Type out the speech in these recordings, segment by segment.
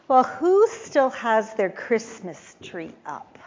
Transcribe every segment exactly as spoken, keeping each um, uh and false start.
Well, who still has their Christmas tree up?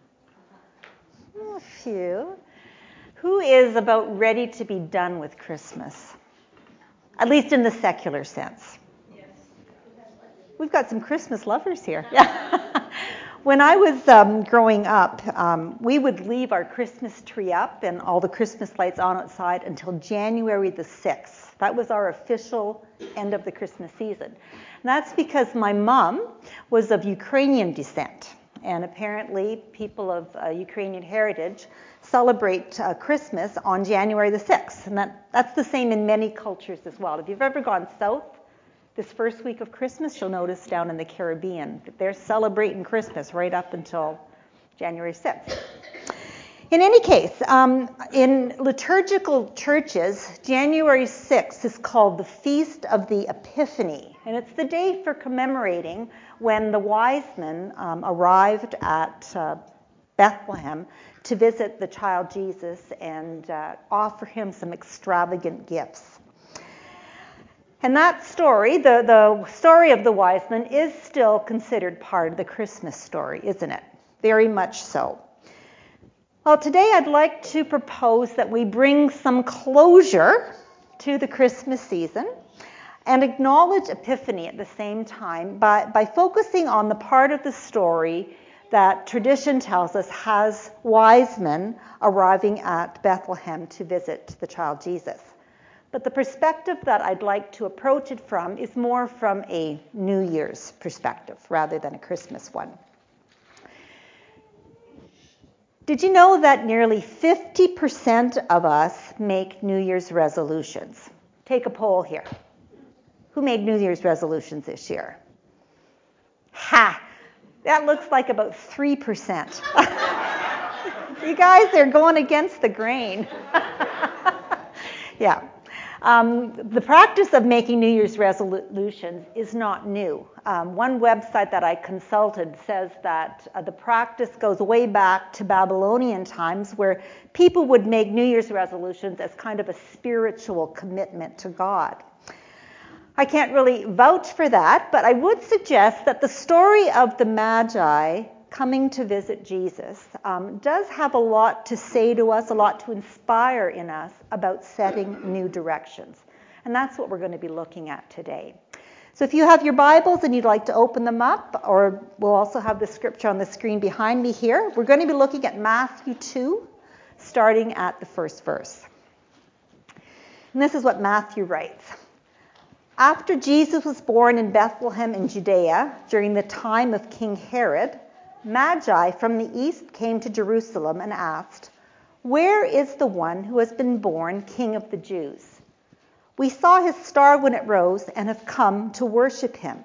A few. Who is about ready to be done with Christmas? At least in the secular sense. Yes. We've got some Christmas lovers here. Yeah. When I was um, growing up, um, we would leave our Christmas tree up and all the Christmas lights on outside until January the sixth. That was our official end of the Christmas season. And that's because my mom was of Ukrainian descent. And apparently people of uh, Ukrainian heritage celebrate uh, Christmas on January the sixth. And that, that's the same in many cultures as well. If you've ever gone south this first week of Christmas, you'll notice down in the Caribbean that they're celebrating Christmas right up until January sixth. In any case, um, in liturgical churches, January sixth is called the Feast of the Epiphany. And it's the day for commemorating when the wise men um, arrived at uh, Bethlehem to visit the child Jesus and uh, offer him some extravagant gifts. And that story, the, the story of the wise men, is still considered part of the Christmas story, isn't it? Very much so. Well, today I'd like to propose that we bring some closure to the Christmas season and acknowledge Epiphany at the same time by, by focusing on the part of the story that tradition tells us has wise men arriving at Bethlehem to visit the child Jesus. But the perspective that I'd like to approach it from is more from a New Year's perspective rather than a Christmas one. Did you know that nearly fifty percent of us make New Year's resolutions? Take a poll here. Who made New Year's resolutions this year? Ha! That looks like about three percent. You guys are going against the grain. Yeah. Um, the practice of making New Year's resolutions is not new. Um, one website that I consulted says that uh, the practice goes way back to Babylonian times, where people would make New Year's resolutions as kind of a spiritual commitment to God. I can't really vouch for that, but I would suggest that the story of the Magi coming to visit Jesus um, does have a lot to say to us, a lot to inspire in us about setting new directions. And that's what we're going to be looking at today. So if you have your Bibles and you'd like to open them up, or we'll also have the scripture on the screen behind me here, we're going to be looking at Matthew two, starting at the first verse. And this is what Matthew writes. After Jesus was born in Bethlehem in Judea during the time of King Herod, Magi from the east came to Jerusalem and asked, "Where is the one who has been born King of the Jews? We saw his star when it rose and have come to worship him."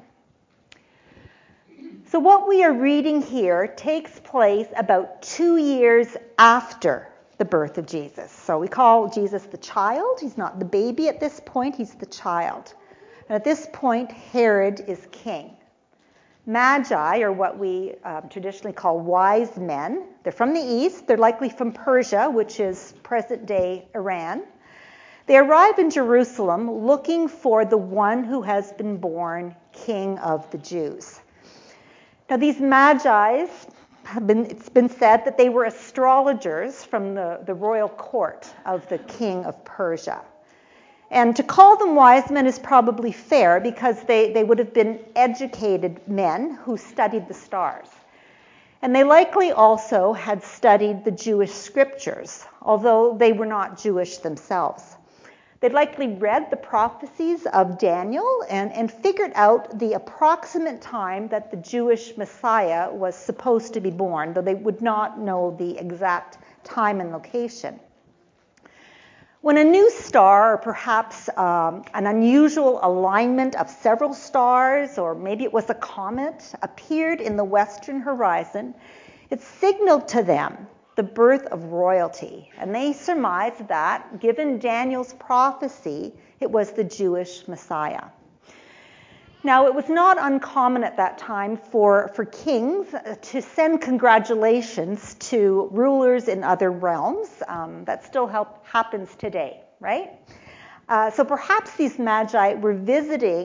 So what we are reading here takes place about two years after the birth of Jesus. So we call Jesus the child. He's not the baby at this point, he's the child. And at this point, Herod is king. Magi are what we um, traditionally call wise men. They're from the east. They're likely from Persia, which is present-day Iran. They arrive in Jerusalem looking for the one who has been born King of the Jews. Now, these Magi have been, it's been said that they were astrologers from the, the royal court of the king of Persia. And to call them wise men is probably fair because they, they would have been educated men who studied the stars. And they likely also had studied the Jewish scriptures, although they were not Jewish themselves. They'd likely read the prophecies of Daniel and, and figured out the approximate time that the Jewish Messiah was supposed to be born, though they would not know the exact time and location. When a new star, or perhaps um, an unusual alignment of several stars, or maybe it was a comet, appeared in the western horizon, it signaled to them the birth of royalty. And they surmised that, given Daniel's prophecy, it was the Jewish Messiah. Now, it was not uncommon at that time for, for kings to send congratulations to rulers in other realms. Um, that still help, happens today, right? Uh, so perhaps these magi were visiting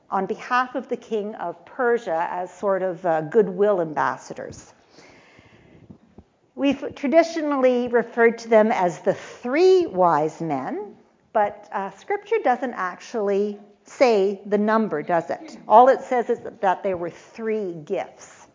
on behalf of the king of Persia as sort of uh, goodwill ambassadors. We've traditionally referred to them as the three wise men, but uh, Scripture doesn't actually say the number, does it? All it says is that there were three gifts.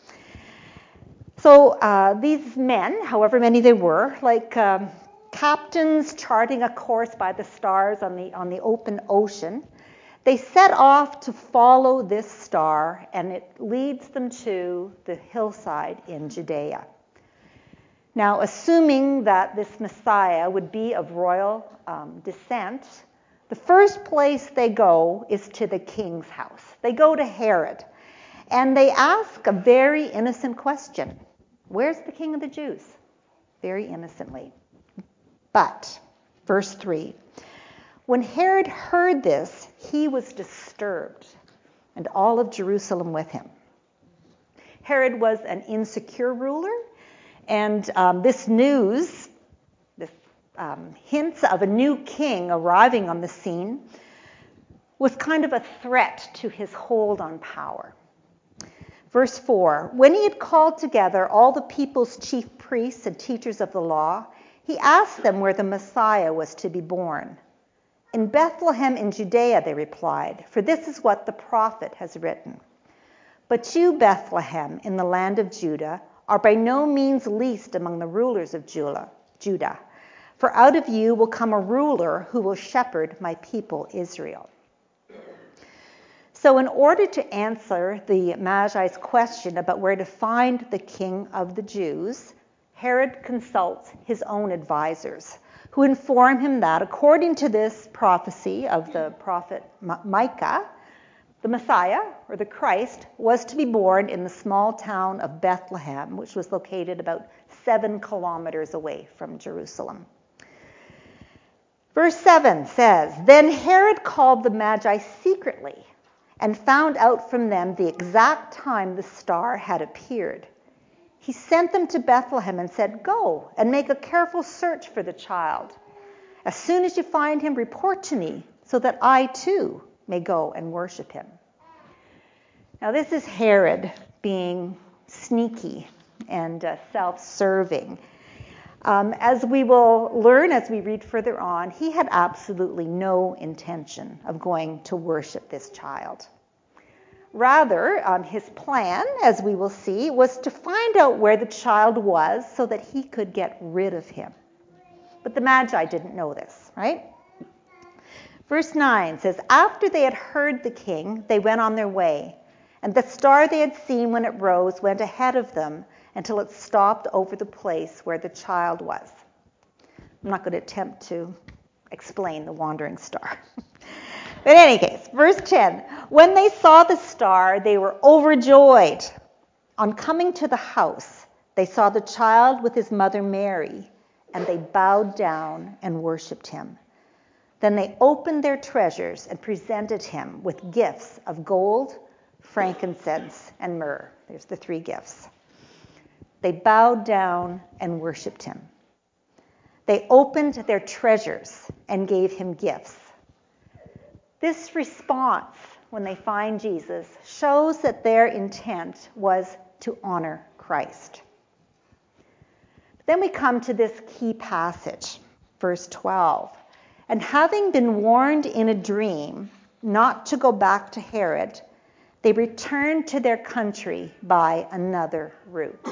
So uh, these men, however many they were, like um, captains charting a course by the stars on the on the open ocean, they set off to follow this star, and it leads them to the hillside in Judea. Now, assuming that this Messiah would be of royal um, descent, the first place they go is to the king's house. They go to Herod, and they ask a very innocent question. Where's the king of the Jews? Very innocently. But, verse three, when Herod heard this, he was disturbed, and all of Jerusalem with him. Herod was an insecure ruler, and um, this news, this um, hints of a new king arriving on the scene, was kind of a threat to his hold on power. Verse four, when he had called together all the people's chief priests and teachers of the law, he asked them where the Messiah was to be born. In Bethlehem in Judea, they replied, for this is what the prophet has written. But you, Bethlehem, in the land of Judah, are by no means least among the rulers of Judah, for out of you will come a ruler who will shepherd my people Israel. So in order to answer the Magi's question about where to find the king of the Jews, Herod consults his own advisors, who inform him that according to this prophecy of the prophet Micah, the Messiah, or the Christ, was to be born in the small town of Bethlehem, which was located about seven kilometers away from Jerusalem. Verse seven says, then Herod called the Magi secretly and found out from them the exact time the star had appeared. He sent them to Bethlehem and said, go and make a careful search for the child. As soon as you find him, report to me so that I too may go and worship him. Now this is Herod being sneaky and uh, self-serving. Um, as we will learn as we read further on, he had absolutely no intention of going to worship this child. Rather, um, his plan, as we will see, was to find out where the child was so that he could get rid of him. But the Magi didn't know this, right? Verse nine says, after they had heard the king, they went on their way, and the star they had seen when it rose went ahead of them until it stopped over the place where the child was. I'm not going to attempt to explain the wandering star. But in any case, verse ten, when they saw the star, they were overjoyed. On coming to the house, they saw the child with his mother Mary, and they bowed down and worshipped him. Then they opened their treasures and presented him with gifts of gold, frankincense, and myrrh. There's the three gifts. They bowed down and worshipped him. They opened their treasures and gave him gifts. This response, when they find Jesus, shows that their intent was to honor Christ. Then we come to this key passage, verse twelve. And having been warned in a dream not to go back to Herod, they returned to their country by another route.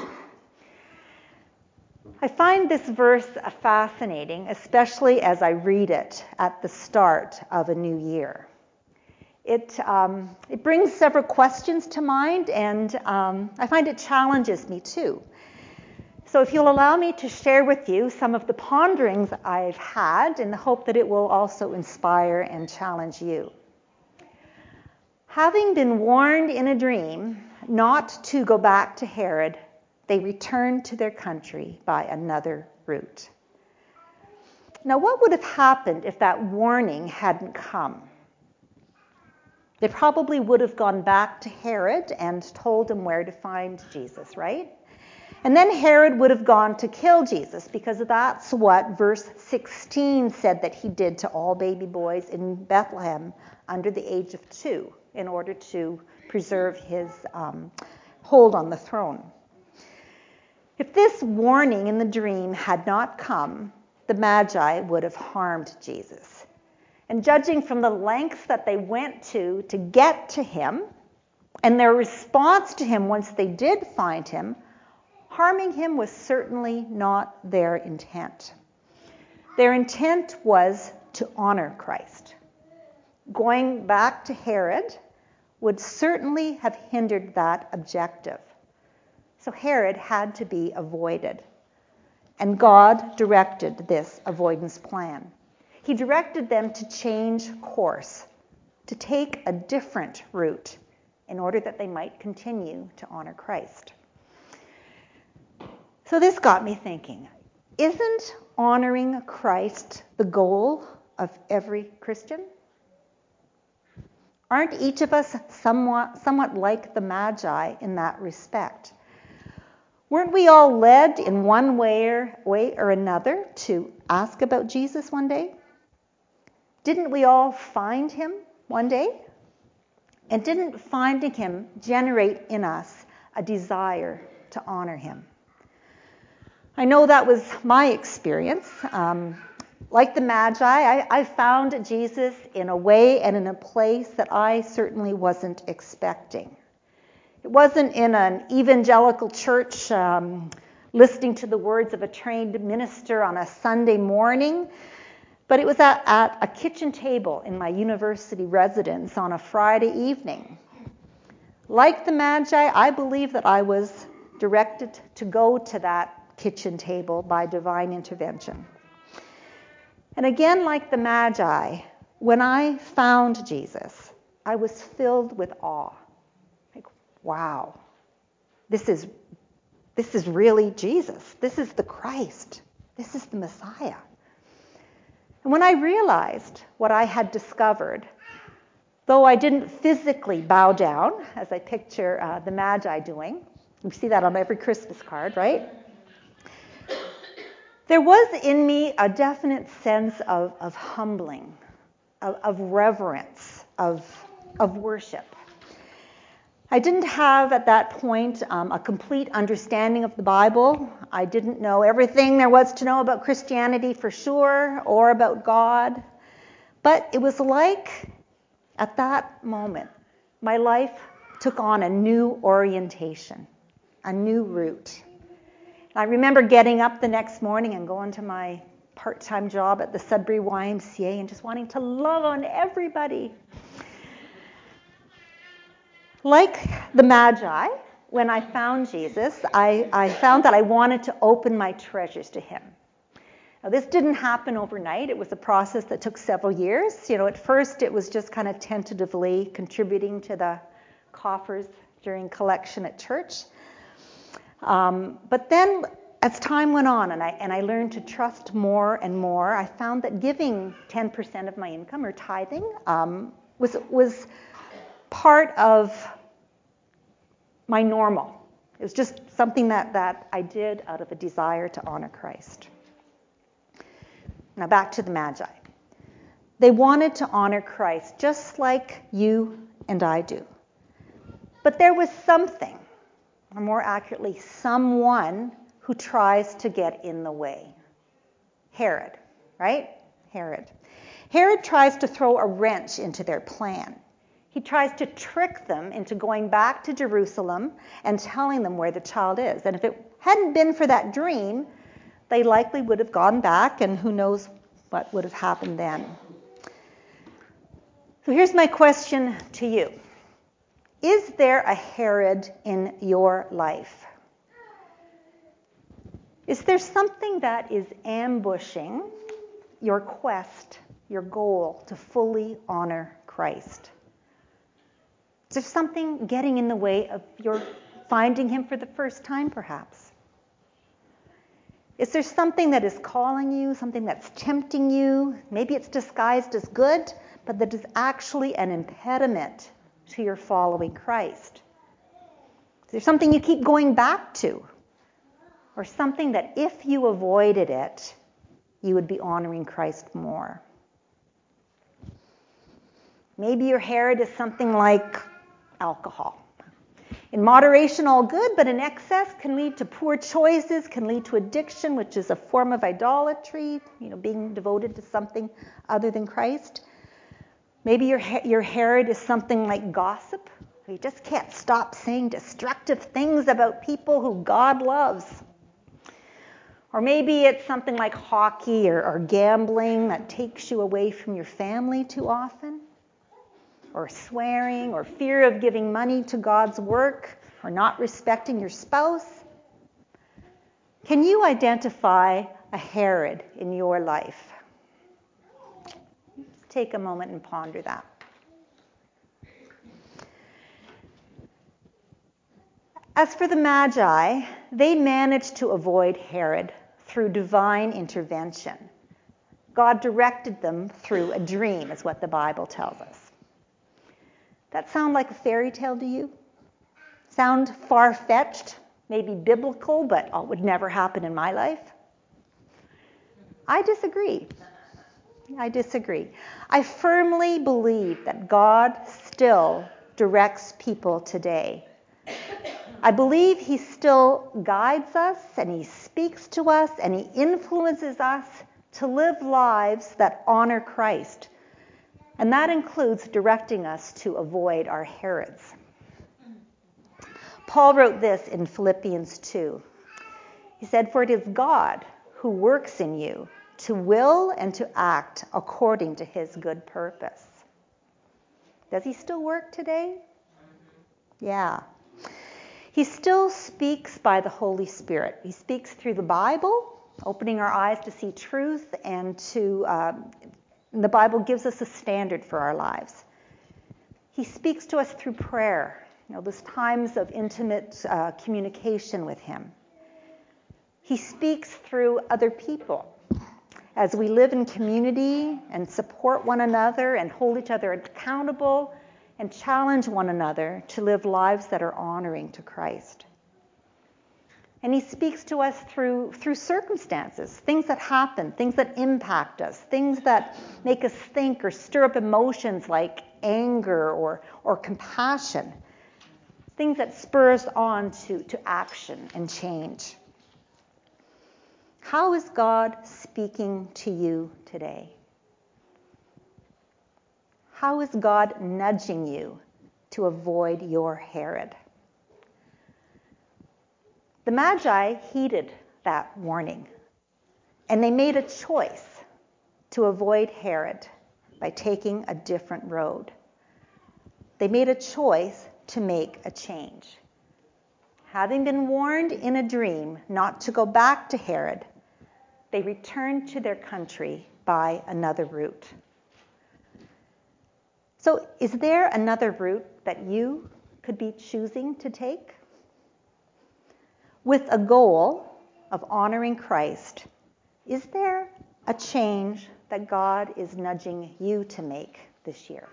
I find this verse fascinating, especially as I read it at the start of a new year. It, um, it brings several questions to mind, and um, I find it challenges me too. So if you'll allow me to share with you some of the ponderings I've had in the hope that it will also inspire and challenge you. Having been warned in a dream not to go back to Herod, they returned to their country by another route. Now, what would have happened if that warning hadn't come? They probably would have gone back to Herod and told him where to find Jesus, right? And then Herod would have gone to kill Jesus, because that's what verse sixteen said that he did to all baby boys in Bethlehem under the age of two. in order to preserve his um, hold on the throne. If this warning in the dream had not come, the Magi would have harmed Jesus. And judging from the lengths that they went to to get to him, and their response to him once they did find him, harming him was certainly not their intent. Their intent was to honor Christ. Going back to Herod would certainly have hindered that objective. So Herod had to be avoided. And God directed this avoidance plan. He directed them to change course, to take a different route in order that they might continue to honor Christ. So this got me thinking, isn't honoring Christ the goal of every Christian? Aren't each of us somewhat, somewhat like the Magi in that respect? Weren't we all led in one way or, way or another to ask about Jesus one day? Didn't we all find him one day? And didn't finding him generate in us a desire to honor him? I know that was my experience. Um, like the Magi, I, I found Jesus in a way and in a place that I certainly wasn't expecting. It wasn't in an evangelical church um, listening to the words of a trained minister on a Sunday morning, but it was at, at a kitchen table in my university residence on a Friday evening. Like the Magi, I believe that I was directed to go to that kitchen table by divine intervention. And again, like the Magi, when I found Jesus, I was filled with awe. Like, wow, this is, this is really Jesus. This is the Christ. This is the Messiah. And when I realized what I had discovered, though I didn't physically bow down, as I picture uh, the Magi doing, we see that on every Christmas card, right? There was in me a definite sense of, of humbling, of, of reverence, of, of worship. I didn't have at that point um, a complete understanding of the Bible. I didn't know everything there was to know about Christianity for sure, or about God. But it was like, at that moment, my life took on a new orientation, a new route. I remember getting up the next morning and going to my part-time job at the Sudbury Y M C A and just wanting to love on everybody. Like the Magi, when I found Jesus, I, I found that I wanted to open my treasures to him. Now, this didn't happen overnight. It was a process that took several years. You know, at first it was just kind of tentatively contributing to the coffers during collection at church. Um, but then as time went on and I, and I learned to trust more and more, I found that giving ten percent of my income, or tithing, um, was, was part of my normal. It was just something that, that I did out of a desire to honor Christ. Now back to the Magi. They wanted to honor Christ just like you and I do. But there was something, or more accurately, someone who tries to get in the way. Herod, right? Herod. Herod tries to throw a wrench into their plan. He tries to trick them into going back to Jerusalem and telling them where the child is. And if it hadn't been for that dream, they likely would have gone back, and who knows what would have happened then. So here's my question to you. Is there a Herod in your life? Is there something that is ambushing your quest, your goal to fully honor Christ? Is there something getting in the way of your finding him for the first time, perhaps? Is there something that is calling you, something that's tempting you? Maybe it's disguised as good, but that is actually an impediment to your following Christ. Is there something you keep going back to? Or something that if you avoided it, you would be honoring Christ more? Maybe your Herod is something like alcohol. In moderation, all good, but in excess can lead to poor choices, can lead to addiction, which is a form of idolatry, you know, being devoted to something other than Christ. Maybe your, your Herod is something like gossip. You just can't stop saying destructive things about people who God loves. Or maybe it's something like hockey or, or gambling that takes you away from your family too often. Or swearing, or fear of giving money to God's work, or not respecting your spouse. Can you identify a Herod in your life? Take a moment and ponder that. As for the Magi, they managed to avoid Herod through divine intervention. God directed them through a dream, is what the Bible tells us. That sound like a fairy tale to you? Sound far-fetched, maybe biblical, but oh, it would never happen in my life? I disagree. I disagree. I firmly believe that God still directs people today. I believe he still guides us, and he speaks to us, and he influences us to live lives that honor Christ. And that includes directing us to avoid our Herods. Paul wrote this in Philippians two. He said, "For it is God who works in you to will and to act according to his good purpose." Does he still work today? Yeah. He still speaks by the Holy Spirit. He speaks through the Bible, opening our eyes to see truth and to... Um, The Bible gives us a standard for our lives. He speaks to us through prayer, you know, those times of intimate uh, communication with him. He speaks through other people as we live in community and support one another and hold each other accountable and challenge one another to live lives that are honoring to Christ. And he speaks to us through through circumstances, things that happen, things that impact us, things that make us think or stir up emotions like anger or, or compassion, things that spur us on to, to action and change. How is God speaking to you today? How is God nudging you to avoid your Herod? The Magi heeded that warning, and they made a choice to avoid Herod by taking a different road. They made a choice to make a change. Having been warned in a dream not to go back to Herod, they returned to their country by another route. So, is there another route that you could be choosing to take? With a goal of honoring Christ, is there a change that God is nudging you to make this year?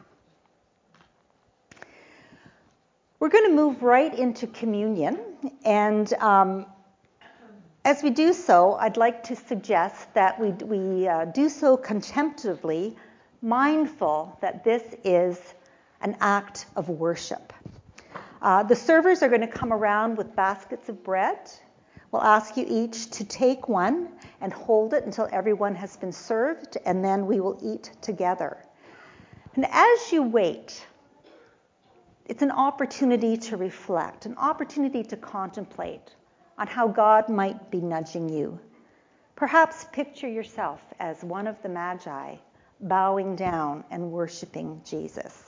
We're going to move right into communion, and um, as we do so, I'd like to suggest that we, we uh, do so contemplatively, mindful that this is an act of worship. Uh, the servers are going to come around with baskets of bread. We'll ask you each to take one and hold it until everyone has been served, and then we will eat together. And as you wait, it's an opportunity to reflect, an opportunity to contemplate on how God might be nudging you. Perhaps picture yourself as one of the Magi, bowing down and worshiping Jesus.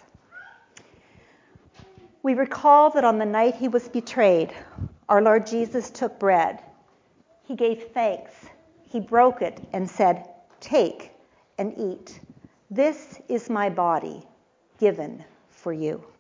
We recall that on the night he was betrayed, our Lord Jesus took bread. He gave thanks. He broke it and said, "Take and eat. This is my body given for you."